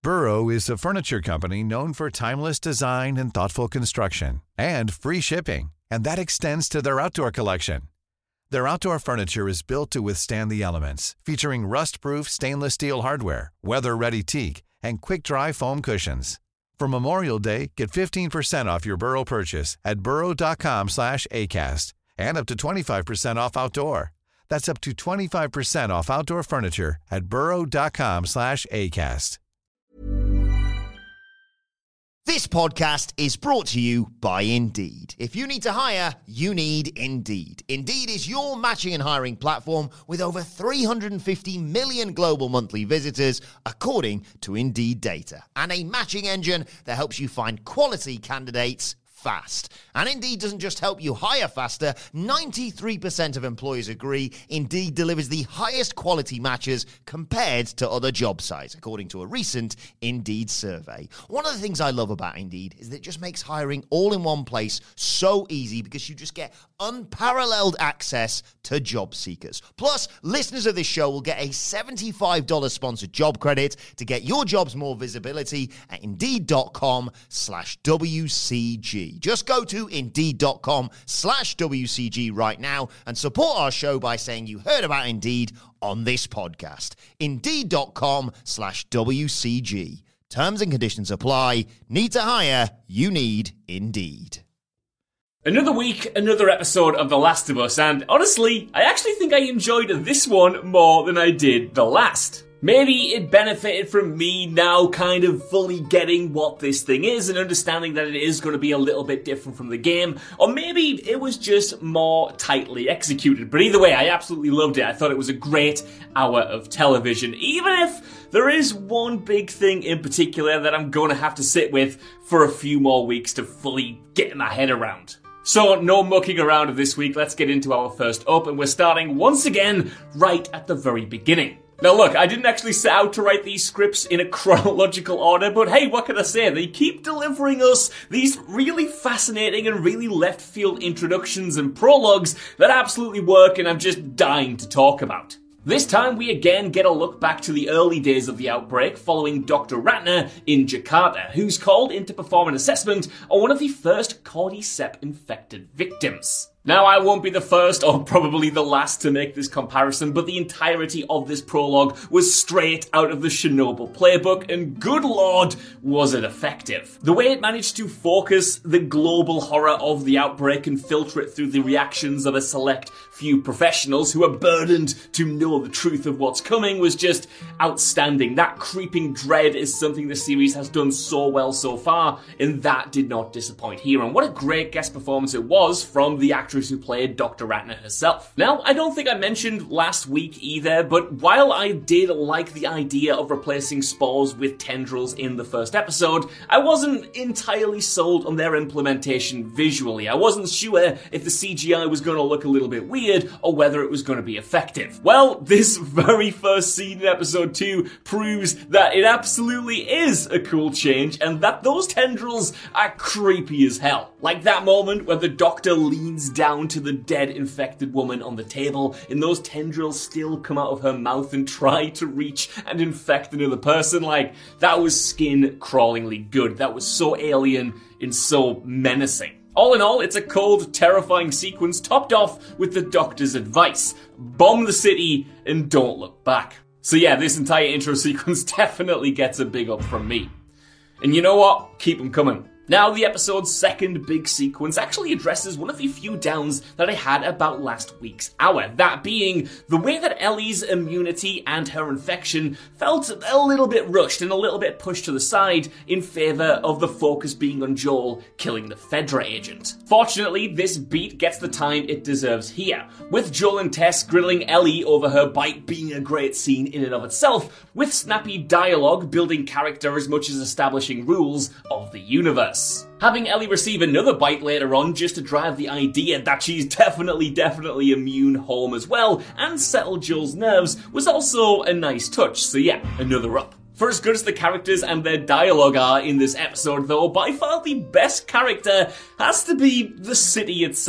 Burrow is a furniture company known for timeless design and thoughtful construction, and free shipping, and that extends to their outdoor collection. Their outdoor furniture is built to withstand the elements, featuring rust-proof stainless steel hardware, weather-ready teak, and quick-dry foam cushions. For Memorial Day, get 15% off your Burrow purchase at burrow.com/ACAST and up to 25% off outdoor. That's up to 25% off outdoor furniture at burrow.com/ACAST. This podcast is brought to you by Indeed. If you need to hire, you need Indeed. Indeed is your matching and hiring platform with over 350 million global monthly visitors, according to Indeed data, and a matching engine that helps you find quality candidates fast. And Indeed doesn't just help you hire faster. 93% of employers agree Indeed delivers the highest quality matches compared to other job sites, according to a recent Indeed survey. One of the things I love about Indeed is that it just makes hiring all in one place so easy because you just get unparalleled access to job seekers. Plus, listeners of this show will get a $75 sponsored job credit to get your jobs more visibility at Indeed.com/WCG. Just go to Indeed.com/WCG right now and support our show by saying you heard about Indeed on this podcast. Indeed.com/WCG. Terms and conditions apply. Need to hire? You need Indeed. Another week, another episode of The Last of Us, and honestly, I actually think I enjoyed this one more than I did the last. Maybe it benefited from me now kind of fully getting what this thing is and understanding that it is going to be a little bit different from the game, or maybe it was just more tightly executed. But either way, I absolutely loved it. I thought it was a great hour of television, even if there is one big thing in particular that I'm going to have to sit with for a few more weeks to fully get my head around. So, no mucking around this week, let's get into our first up, and we're starting once again right at the very beginning. Now look, I didn't actually set out to write these scripts in a chronological order, but hey, what can I say? They keep delivering us these really fascinating and really left field introductions and prologues that absolutely work and I'm just dying to talk about. This time we again get a look back to the early days of the outbreak following Dr. Ratner in Jakarta, who's called in to perform an assessment on one of the first cordyceps-infected victims. Now, I won't be the first or probably the last to make this comparison, but the entirety of this prologue was straight out of the Chernobyl playbook, and good lord, was it effective. The way it managed to focus the global horror of the outbreak and filter it through the reactions of a select few professionals who are burdened to know the truth of what's coming was just outstanding. That creeping dread is something the series has done so well so far, and that did not disappoint here. And what a great guest performance it was from the actress who played Dr. Ratner herself. Now, I don't think I mentioned last week either, but while I did like the idea of replacing spores with tendrils in the first episode, I wasn't entirely sold on their implementation visually. I wasn't sure if the CGI was going to look a little bit weird or whether it was going to be effective. Well, this very first scene in episode 2 proves that it absolutely is a cool change and that those tendrils are creepy as hell. Like that moment where the doctor leans down to the dead infected woman on the table and those tendrils still come out of her mouth and try to reach and infect another person. Like, that was skin-crawlingly good. That was so alien and so menacing. All in all, it's a cold, terrifying sequence topped off with the doctor's advice. Bomb the city and don't look back. So yeah, this entire intro sequence definitely gets a big up from me. And you know what? Keep them coming. Now, the episode's second big sequence actually addresses one of the few downs that I had about last week's hour, that being the way that Ellie's immunity and her infection felt a little bit rushed and a little bit pushed to the side in favour of the focus being on Joel killing the Fedra agent. Fortunately, this beat gets the time it deserves here, with Joel and Tess grilling Ellie over her bite being a great scene in and of itself, with snappy dialogue building character as much as establishing rules of the universe. Having Ellie receive another bite later on just to drive the idea that she's definitely immune home as well and settle Joel's nerves was also a nice touch, so yeah, another up. For as good as the characters and their dialogue are in this episode though, by far the best character has to be the city itself.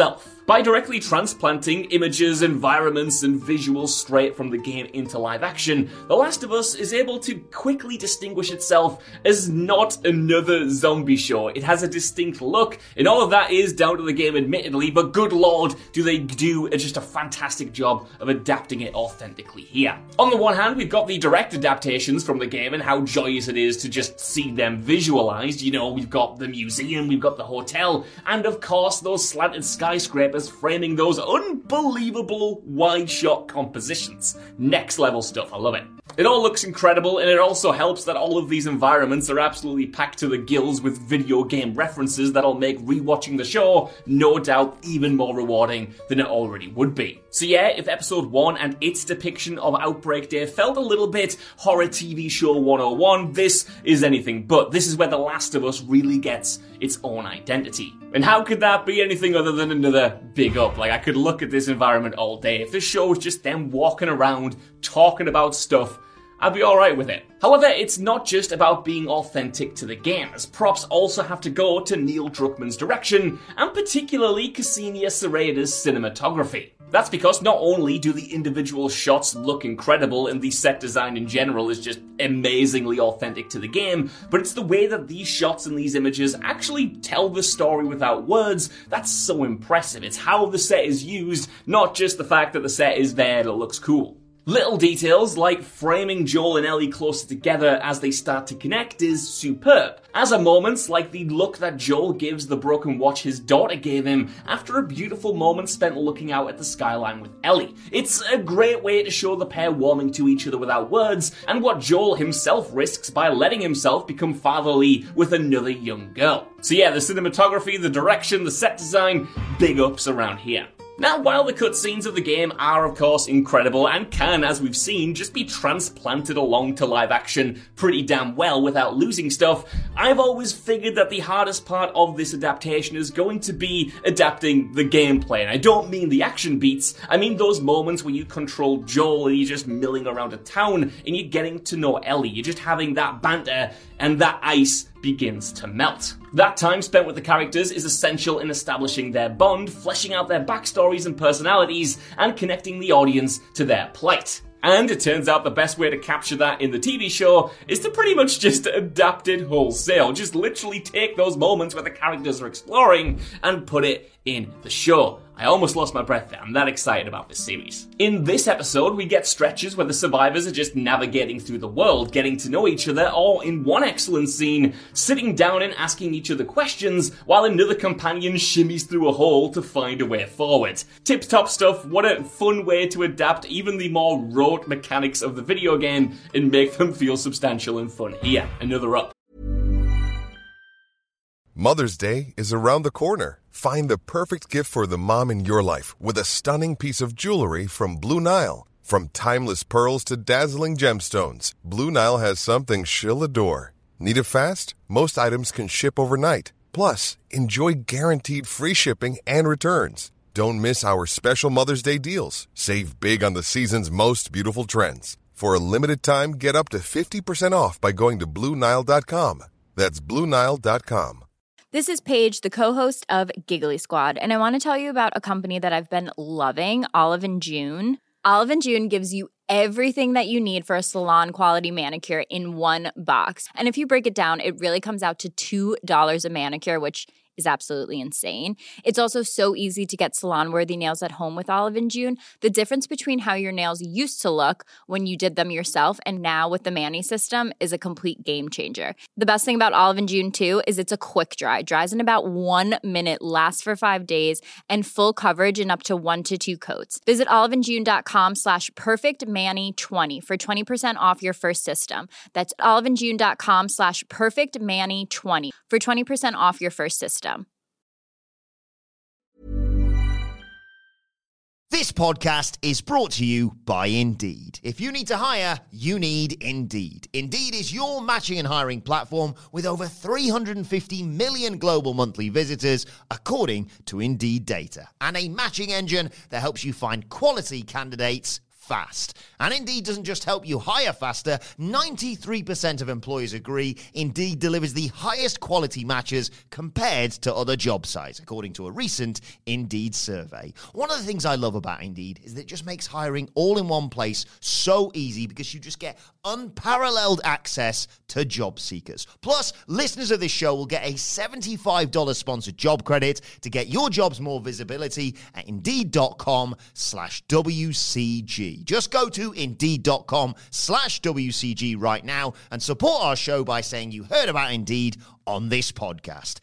By directly transplanting images, environments, and visuals straight from the game into live action, The Last of Us is able to quickly distinguish itself as not another zombie show. It has a distinct look, and all of that is down to the game admittedly, but good lord, do they do just a fantastic job of adapting it authentically here. On the one hand, we've got the direct adaptations from the game and how joyous it is to just see them visualized. You know, we've got the museum, we've got the hotel, and of course those slanted skyscrapers framing those unbelievable wide shot compositions. Next level stuff, I love it. It all looks incredible, and it also helps that all of these environments are absolutely packed to the gills with video game references that'll make rewatching the show no doubt even more rewarding than it already would be. So yeah, if episode 1 and its depiction of Outbreak Day felt a little bit horror TV show 101, this is anything but. This is where The Last of Us really gets its own identity. And how could that be anything other than another big up? Like, I could look at this environment all day. If this show was just them walking around, talking about stuff, I'd be alright with it. However, it's not just about being authentic to the game, as props also have to go to Neil Druckmann's direction, and particularly Ksenia Sereda's cinematography. That's because not only do the individual shots look incredible and the set design in general is just amazingly authentic to the game, but it's the way that these shots and these images actually tell the story without words that's so impressive. It's how the set is used, not just the fact that the set is there and it looks cool. Little details like framing Joel and Ellie closer together as they start to connect is superb, as are moments like the look that Joel gives the broken watch his daughter gave him after a beautiful moment spent looking out at the skyline with Ellie. It's a great way to show the pair warming to each other without words, and what Joel himself risks by letting himself become fatherly with another young girl. So yeah, the cinematography, the direction, the set design, big ups around here. Now, while the cutscenes of the game are of course incredible and can, as we've seen, just be transplanted along to live action pretty damn well without losing stuff, I've always figured that the hardest part of this adaptation is going to be adapting the gameplay. And I don't mean the action beats, I mean those moments where you control Joel and you're just milling around a town and you're getting to know Ellie. You're just having that banter and that ice begins to melt. That time spent with the characters is essential in establishing their bond, fleshing out their backstories and personalities, and connecting the audience to their plight. And it turns out the best way to capture that in the TV show is to pretty much just adapt it wholesale. Just literally take those moments where the characters are exploring and put it in the show. I almost lost my breath there. I'm that excited about this series. In this episode, we get stretches where the survivors are just navigating through the world, getting to know each other, or in one excellent scene, sitting down and asking each other questions while another companion shimmies through a hole to find a way forward. Tip-top stuff. What a fun way to adapt even the more rote mechanics of the video game and make them feel substantial and fun. Here, another up. Mother's Day is around the corner. Find the perfect gift for the mom in your life with a stunning piece of jewelry from Blue Nile. From timeless pearls to dazzling gemstones, Blue Nile has something she'll adore. Need it fast? Most items can ship overnight. Plus, enjoy guaranteed free shipping and returns. Don't miss our special Mother's Day deals. Save big on the season's most beautiful trends. For a limited time, get up to 50% off by going to BlueNile.com. That's BlueNile.com. This is Paige, the co-host of Giggly Squad, and I want to tell you about a company that I've been loving, Olive & June. Olive & June gives you everything that you need for a salon-quality manicure in one box. And if you break it down, it really comes out to $2 a manicure, which is absolutely insane. It's also so easy to get salon-worthy nails at home with Olive & June. The difference between how your nails used to look when you did them yourself and now with the Mani system is a complete game changer. The best thing about Olive & June, too, is it's a quick dry. Dries in about 1 minute, lasts for 5 days, and full coverage in up to 1 to 2 coats. Visit oliveandjune.com/perfectmani20 for 20% off your first system. That's oliveandjune.com/perfectmani20 for 20% off your first system. This podcast is brought to you by Indeed. If you need to hire, you need Indeed. Indeed is your matching and hiring platform with over 350 million global monthly visitors, according to Indeed data, and a matching engine that helps you find quality candidates fast. And Indeed doesn't just help you hire faster. 93% of employers agree Indeed delivers the highest quality matches compared to other job sites, according to a recent Indeed survey. One of the things I love about Indeed is that it just makes hiring all in one place so easy because you just get unparalleled access to job seekers. Plus, listeners of this show will get a $75 sponsored job credit to get your jobs more visibility at Indeed.com/WCG. Just go to Indeed.com/WCG right now and support our show by saying you heard about Indeed on this podcast.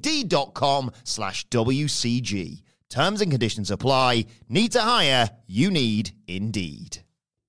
Indeed.com/WCG. Terms and conditions apply. Need to hire? You need Indeed.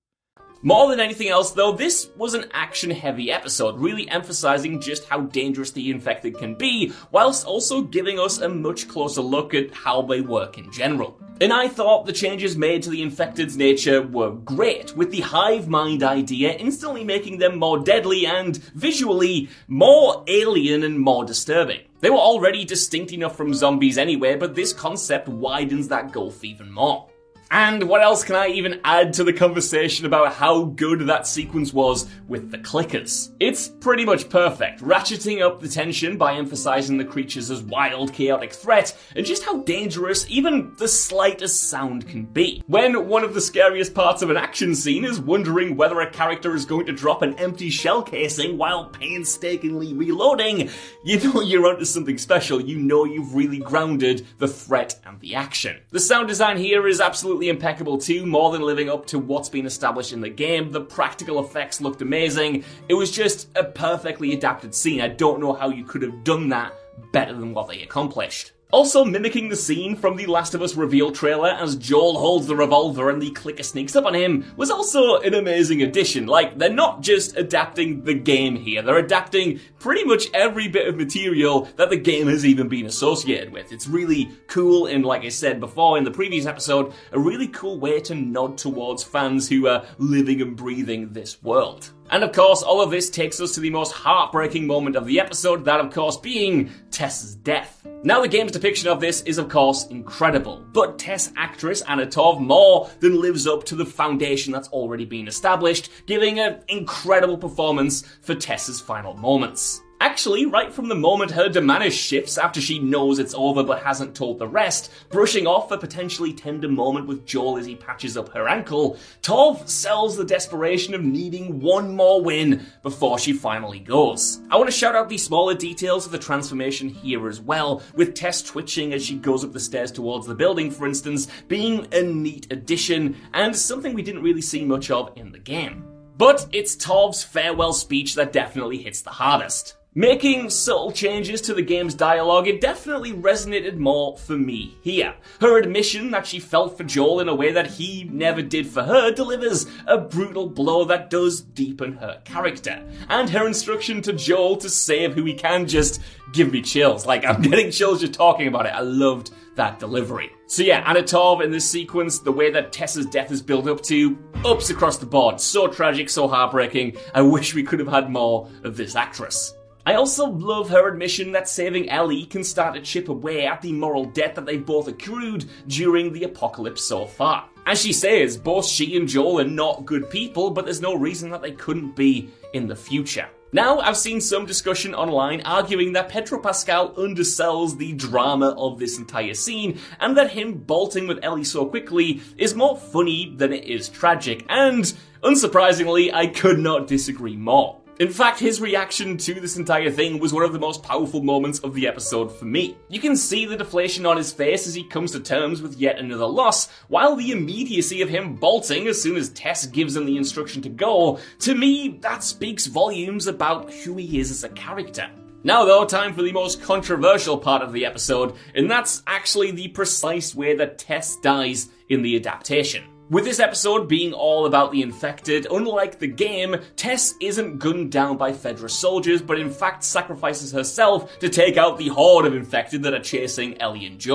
More than anything else, though, this was an action-heavy episode, really emphasizing just how dangerous the infected can be, whilst also giving us a much closer look at how they work in general. And I thought the changes made to the infected's nature were great, with the hive mind idea instantly making them more deadly and, visually, more alien and more disturbing. They were already distinct enough from zombies anyway, but this concept widens that gulf even more. And what else can I even add to the conversation about how good that sequence was with the clickers? It's pretty much perfect, ratcheting up the tension by emphasizing the creatures as wild, chaotic threat, and just how dangerous even the slightest sound can be. When one of the scariest parts of an action scene is wondering whether a character is going to drop an empty shell casing while painstakingly reloading, you know you're onto something special. You know you've really grounded the threat and the action. The sound design here is absolutely impeccable too, more than living up to what's been established in the game. The practical effects looked amazing. It was just a perfectly adapted scene. I don't know how you could have done that better than what they accomplished. Also mimicking the scene from the Last of Us reveal trailer as Joel holds the revolver and the clicker sneaks up on him was also an amazing addition. Like, they're not just adapting the game here, they're adapting pretty much every bit of material that the game has even been associated with. It's really cool, and like I said before in the previous episode, a really cool way to nod towards fans who are living and breathing this world. And of course, all of this takes us to the most heartbreaking moment of the episode, that of course being Tess's death. Now the game's depiction of this is of course incredible, but Tess actress Anna Torv more than lives up to the foundation that's already been established, giving an incredible performance for Tess's final moments. Actually, right from the moment her demeanor shifts after she knows it's over but hasn't told the rest, brushing off a potentially tender moment with Joel as he patches up her ankle, Torv sells the desperation of needing one more win before she finally goes. I want to shout out the smaller details of the transformation here as well, with Tess twitching as she goes up the stairs towards the building, for instance, being a neat addition and something we didn't really see much of in the game. But it's Torv's farewell speech that definitely hits the hardest. Making subtle changes to the game's dialogue, it definitely resonated more for me here. Her admission that she felt for Joel in a way that he never did for her delivers a brutal blow that does deepen her character. And her instruction to Joel to save who he can just give me chills. Like, I'm getting chills just talking about it. I loved that delivery. So yeah, Anna Torv in this sequence, the way that Tess's death is built up to, ups across the board. So tragic, so heartbreaking. I wish we could have had more of this actress. I also love her admission that saving Ellie can start to chip away at the moral debt that they've both accrued during the apocalypse so far. As she says, both she and Joel are not good people, but there's no reason that they couldn't be in the future. Now, I've seen some discussion online arguing that Pedro Pascal undersells the drama of this entire scene, and that him bolting with Ellie so quickly is more funny than it is tragic, and, unsurprisingly, I could not disagree more. In fact, his reaction to this entire thing was one of the most powerful moments of the episode for me. You can see the deflation on his face as he comes to terms with yet another loss, while the immediacy of him bolting as soon as Tess gives him the instruction to go, to me, that speaks volumes about who he is as a character. Now though, time for the most controversial part of the episode, and that's actually the precise way that Tess dies in the adaptation. With this episode being all about the infected, unlike the game, Tess isn't gunned down by Fedra soldiers, but in fact sacrifices herself to take out the horde of infected that are chasing Ellie and Joel.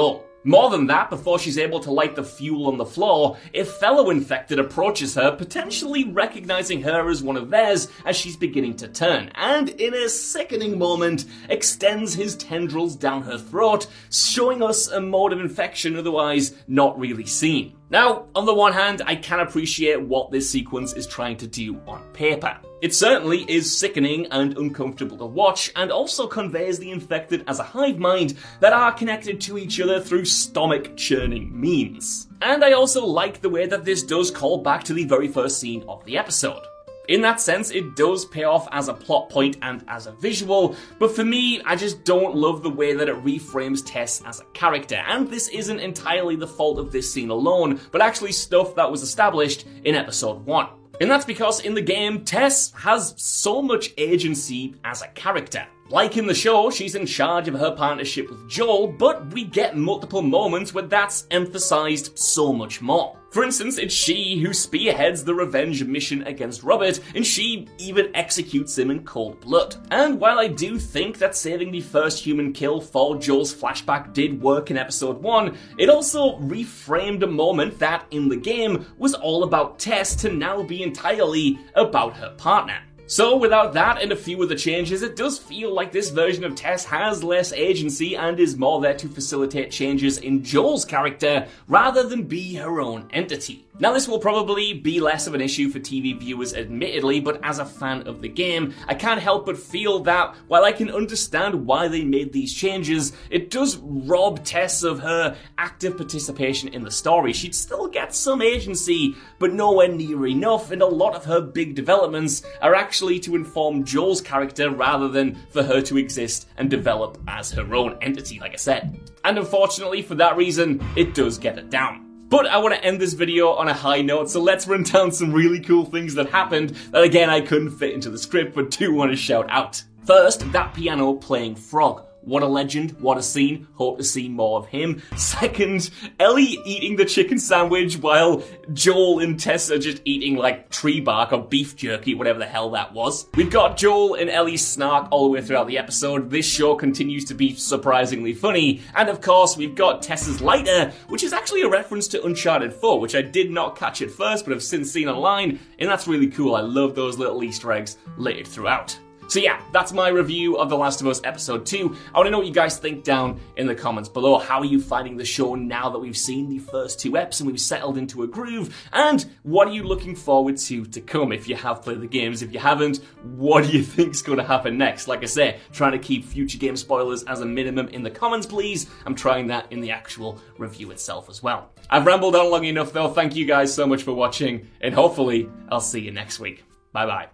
More than that, before she's able to light the fuel on the floor, a fellow infected approaches her, potentially recognizing her as one of theirs as she's beginning to turn, and in a sickening moment, extends his tendrils down her throat, showing us a mode of infection otherwise not really seen. Now, on the one hand, I can appreciate what this sequence is trying to do on paper. It certainly is sickening and uncomfortable to watch, and also conveys the infected as a hive mind that are connected to each other through stomach-churning means. And I also like the way that this does call back to the very first scene of the episode. In that sense, it does pay off as a plot point and as a visual, but for me, I just don't love the way that it reframes Tess as a character, and this isn't entirely the fault of this scene alone, but actually stuff that was established in episode 1. And that's because in the game, Tess has so much agency as a character. Like in the show, she's in charge of her partnership with Joel, but we get multiple moments where that's emphasized so much more. For instance, it's she who spearheads the revenge mission against Robert, and she even executes him in cold blood. And while I do think that saving the first human kill for Joel's flashback did work in episode 1, it also reframed a moment that, in the game, was all about Tess to now be entirely about her partner. So without that and a few of the changes, it does feel like this version of Tess has less agency and is more there to facilitate changes in Joel's character rather than be her own entity. Now this will probably be less of an issue for TV viewers admittedly, but as a fan of the game, I can't help but feel that while I can understand why they made these changes, it does rob Tess of her active participation in the story. She'd still get some agency, but nowhere near enough, and a lot of her big developments are actually to inform Joel's character rather than for her to exist and develop as her own entity, like I said. And unfortunately for that reason, it does get it down. But I want to end this video on a high note, so let's run down some really cool things that happened that again I couldn't fit into the script but do want to shout out. First, that piano playing Frog. What a legend, what a scene, hope to see more of him. Second, Ellie eating the chicken sandwich while Joel and Tess are just eating like tree bark or beef jerky, whatever the hell that was. We've got Joel and Ellie's snark all the way throughout the episode. This show continues to be surprisingly funny. And of course, we've got Tess's lighter, which is actually a reference to Uncharted 4, which I did not catch at first, but have since seen online, and that's really cool. I love those little Easter eggs littered throughout. So yeah, that's my review of The Last of Us Episode 2. I want to know what you guys think down in the comments below. How are you finding the show now that we've seen the first 2 eps and we've settled into a groove? And what are you looking forward to come if you have played the games? If you haven't, what do you think's going to happen next? Like I say, trying to keep future game spoilers as a minimum in the comments, please. I'm trying that in the actual review itself as well. I've rambled on long enough though. Thank you guys so much for watching, and hopefully I'll see you next week. Bye-bye.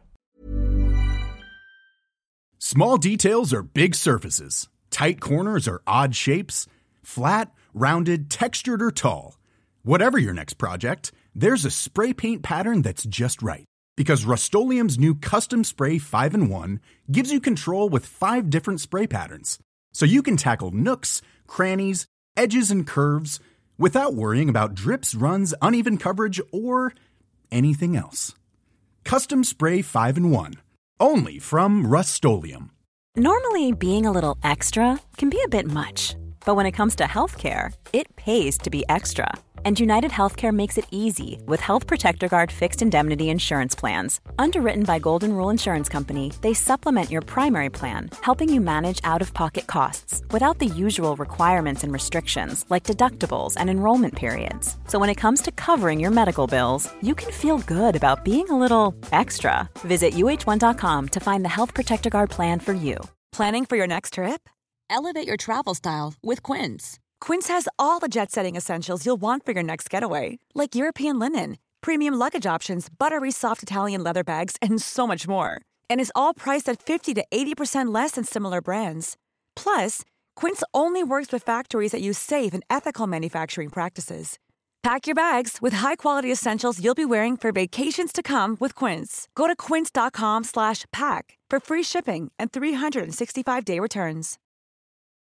Small details are big surfaces. Tight corners are odd shapes. Flat, rounded, textured, or tall. Whatever your next project, there's a spray paint pattern that's just right. Because Rust-Oleum's new Custom Spray 5-in-1 gives you control with 5 different spray patterns. So you can tackle nooks, crannies, edges, and curves without worrying about drips, runs, uneven coverage, or anything else. Custom Spray 5-in-1. Only from Rust-Oleum. Normally, being a little extra can be a bit much. But when it comes to healthcare, it pays to be extra. And United Healthcare makes it easy with Health Protector Guard fixed indemnity insurance plans. Underwritten by Golden Rule Insurance Company, they supplement your primary plan, helping you manage out-of-pocket costs without the usual requirements and restrictions like deductibles and enrollment periods. So when it comes to covering your medical bills, you can feel good about being a little extra. Visit uh1.com to find the Health Protector Guard plan for you. Planning for your next trip? Elevate your travel style with Quince. Quince has all the jet-setting essentials you'll want for your next getaway, like European linen, premium luggage options, buttery soft Italian leather bags, and so much more. And is all priced at 50 to 80% less than similar brands. Plus, Quince only works with factories that use safe and ethical manufacturing practices. Pack your bags with high-quality essentials you'll be wearing for vacations to come with Quince. Go to quince.com/pack for free shipping and 365-day returns.